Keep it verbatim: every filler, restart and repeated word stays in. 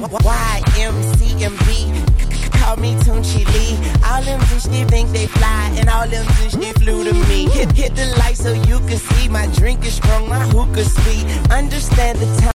Y M C M B. Call me Tunchi Lee. All them fish they think they fly, and all them fish they flew to me. Hit, hit the light so you can see my drink is strong, my hookah sweet. Understand the time.